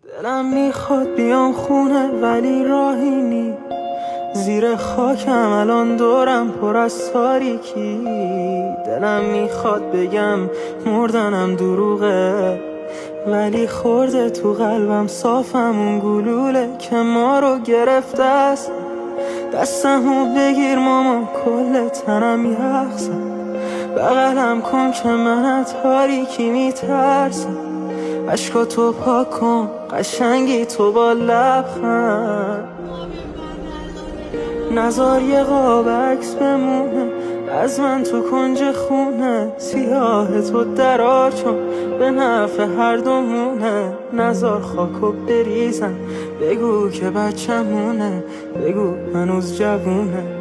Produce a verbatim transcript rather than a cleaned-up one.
دلم میخواد بیام خونه ولی راهی نی، زیر خاکم الان دورم پر از تاریکی. دلم میخواد بگم مردنم دروغه، ولی خورده تو قلبم صافم اون گلوله که ما رو گرفته است. دستمو بگیر ماما کل تنم یخزم، بغلم کن که من از تاریکی میترسم. عشقاتو پاک کن قشنگی تو با لبخند، نزار یه قاب عکس بمونه از من تو کنج خونه. سیاه تو درار چون به نفع هر دومونه، نزار خاکو بریزم بگو که بچمونه، بگو هنوز جوونه.